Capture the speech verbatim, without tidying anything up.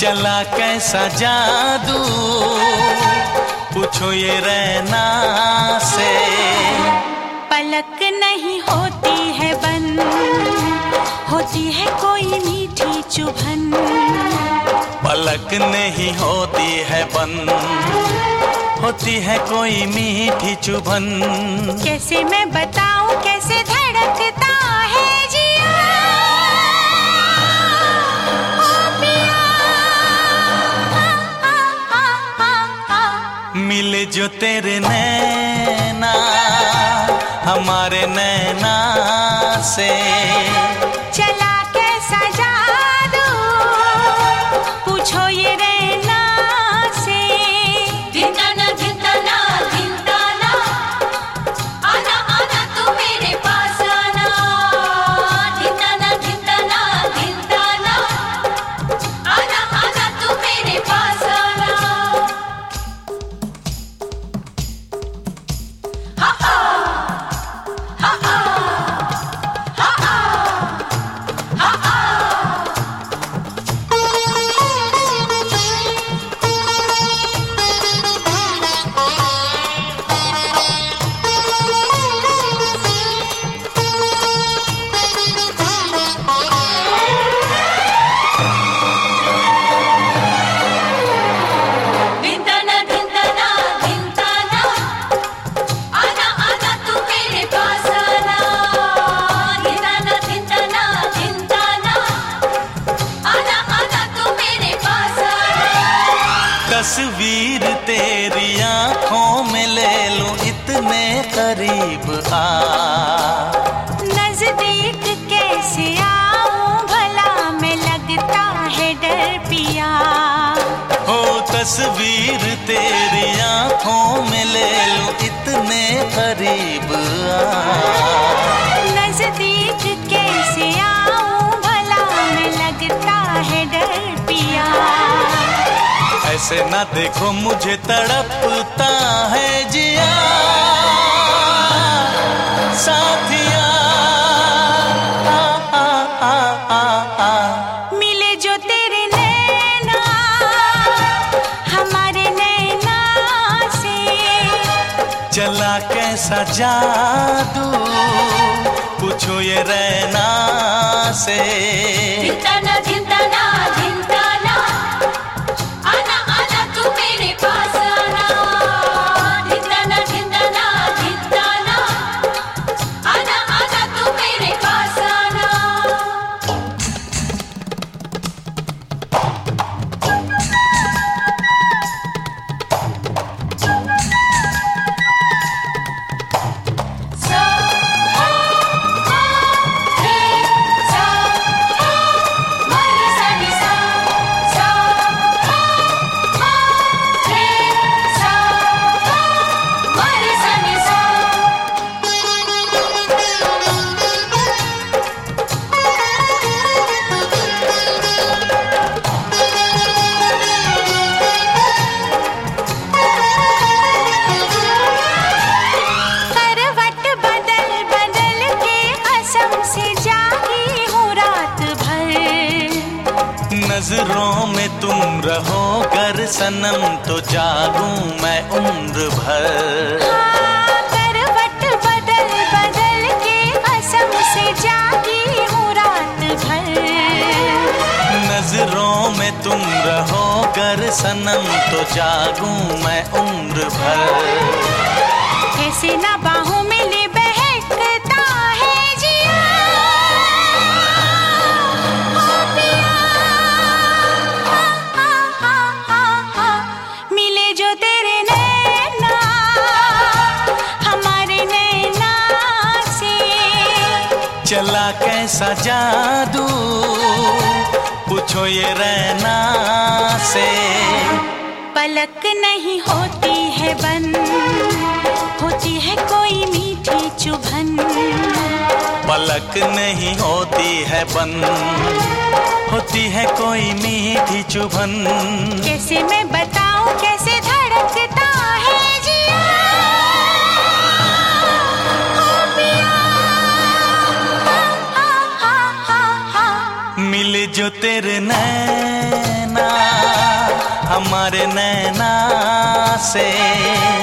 चला कैसा जादू, पूछो ये रैना से। पलक नहीं होती है बंद, होती है कोई मीठी चुभन। पलक नहीं होती है बंद, होती है कोई मीठी चुभन। कैसे मैं बताऊं कैसे धड़कता है जिया, ओ पिया। आ, आ, आ, आ, आ। मिले जो तेरे नैना हमारे नैना से, चला कैसा जादू, पूछो ये रैना से। धिनताना धिनताना धिनताना, आना आना तू मेरे पास आना। धिनताना धिनताना धिनताना, आना आना तू मेरे पास आना। हा हा हा हा हा हा हा। धिनताना धिनताना धिनताना, आना आना तू मेरे पास आना। धिनताना धिनताना धिनताना, आना आना तू मेरे पास आना। तस्वीर तेरी आंखों में ले लूं इतने करीब आ। नजदीक कैसे आऊं भला, मैं लगता है डर पिया। हो तस्वीर तेरी आंखों में ले लूं इतने करीब आ। नजदीक कैसे आऊं भला, मैं लगता है डर पिया। ऐसे ना देखो मुझे तड़पता है जिया साथिया। आ, आ, आ, आ, आ। मिले जो तेरे नैना हमारे नैना से, चला कैसा जादू, पूछो ये रैना से। धिनताना धिनताना धिनताना, आना आना तू मेरे पास आना। धिनताना धिनताना धिनताना, आना आना तू मेरे पास आना। सा आ रे सा, मरी सा नि सा। सा आ रे सा, मरी सा नि सा। करवट बदल बदल के कसम से जागी हूँ रात भर। नजरों में तुम रहो कर सनम तो जागूं मैं उम्र भर। हाँ, करवट बदल बदल के कसम से जागी हूँ रात भर। नजरों में तुम रहो कर सनम तो जागूं मैं उम्र भर। कैसे ना बाहों में ले बहकता है जिया, ओ पिया। आ, आ, आ, आ, आ। मिले जो तेरे नैना हमारे नैना से, चला कैसा जादू, पूछो ये रैना से। पलक नहीं होती है बंद, होती है कोई मीठी चुभन। पलक नहीं होती है बंद, होती है कोई मीठी चुभन। कैसे मैं बताऊं कैसे धड़कता है जिया, ओ पिया। आ, आ, आ, आ, आ। मिले जो तेरे नैना तुम्हारे नैना से।